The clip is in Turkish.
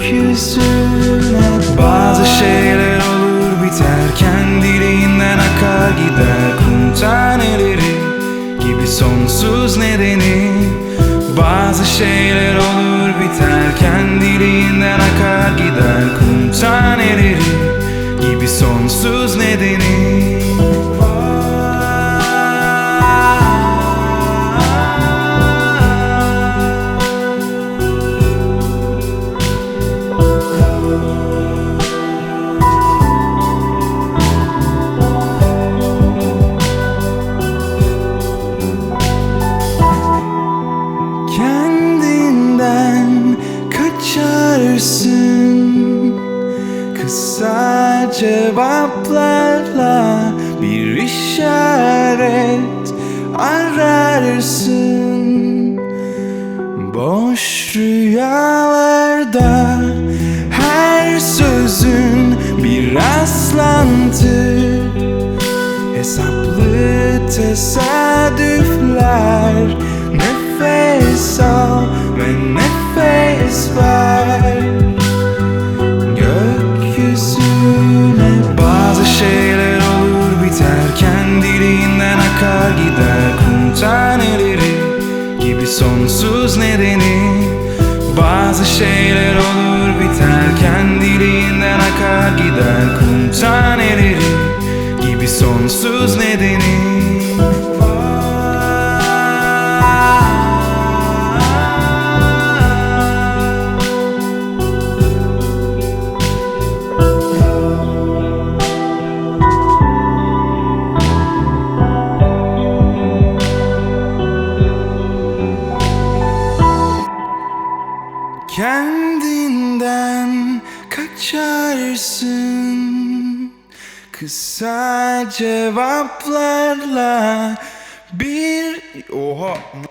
gökyüzüne. Bazı şeyler olur biter, kendiliğinden akar gider. Kum taneleri gibi sonsuz nedeni. Bazı şeyler olur biter, kendiliğinden akar gider. Kum taneleri gibi sonsuz nedeni. Kendinden kaçarsın, kısa cevaplarla bir işaret ararsın. Boş rüyalarda her sözün bir rastlantı. Hesaplı tesadüfler. Nefes al ve nefes ver gökyüzüne. Bazı şeyler olur biter, kendiliğinden akar gider. Kum taneleri gibi sonsuz nedeni. Bazı şeyler olur biter, kendiliğinden akar gider. Kum taneleri gibi sonsuz nedeni. Kendinden kaçarsın, kısa cevaplarla bir... Oha!